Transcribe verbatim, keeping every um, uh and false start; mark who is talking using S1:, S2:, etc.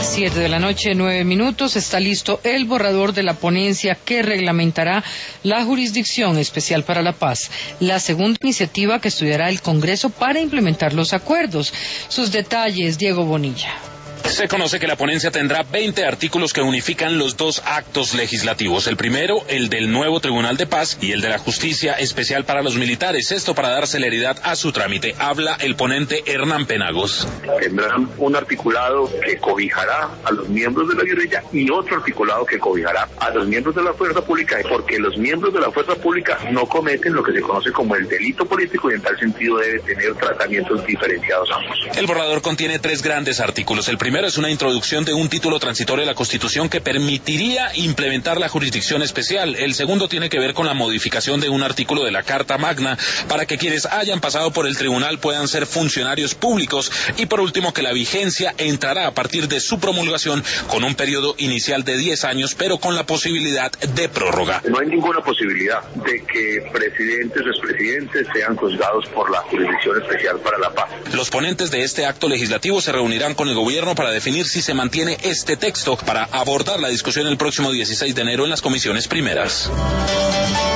S1: las siete de la noche, nueve minutos, está listo el borrador de la ponencia que reglamentará la Jurisdicción Especial para la Paz, la segunda iniciativa que estudiará el Congreso para implementar los acuerdos. Sus detalles, Diego Bonilla.
S2: Se conoce que la ponencia tendrá veinte artículos que unifican los dos actos legislativos. El primero, el del nuevo Tribunal de Paz, y el de la Justicia Especial para los Militares. Esto para dar celeridad a su trámite. Habla el ponente Hernán Penagos.
S3: Tendrán un articulado que cobijará a los miembros de la guerrilla y otro articulado que cobijará a los miembros de la fuerza pública, porque los miembros de la fuerza pública no cometen lo que se conoce como el delito político y en tal sentido debe tener tratamientos diferenciados ambos.
S2: El borrador contiene tres grandes artículos. El primero es una introducción de un título transitorio de la Constitución que permitiría implementar la jurisdicción especial. El segundo tiene que ver con la modificación de un artículo de la Carta Magna para que quienes hayan pasado por el tribunal puedan ser funcionarios públicos. Y por último, que la vigencia entrará a partir de su promulgación con un periodo inicial de diez años, pero con la posibilidad de prórroga.
S3: No hay ninguna posibilidad de que presidentes o expresidentes sean juzgados por la Jurisdicción Especial para la Paz.
S2: Los ponentes de este acto legislativo se reunirán con el gobierno para definir si se mantiene este texto para abordar la discusión el próximo dieciséis de enero en las comisiones primeras.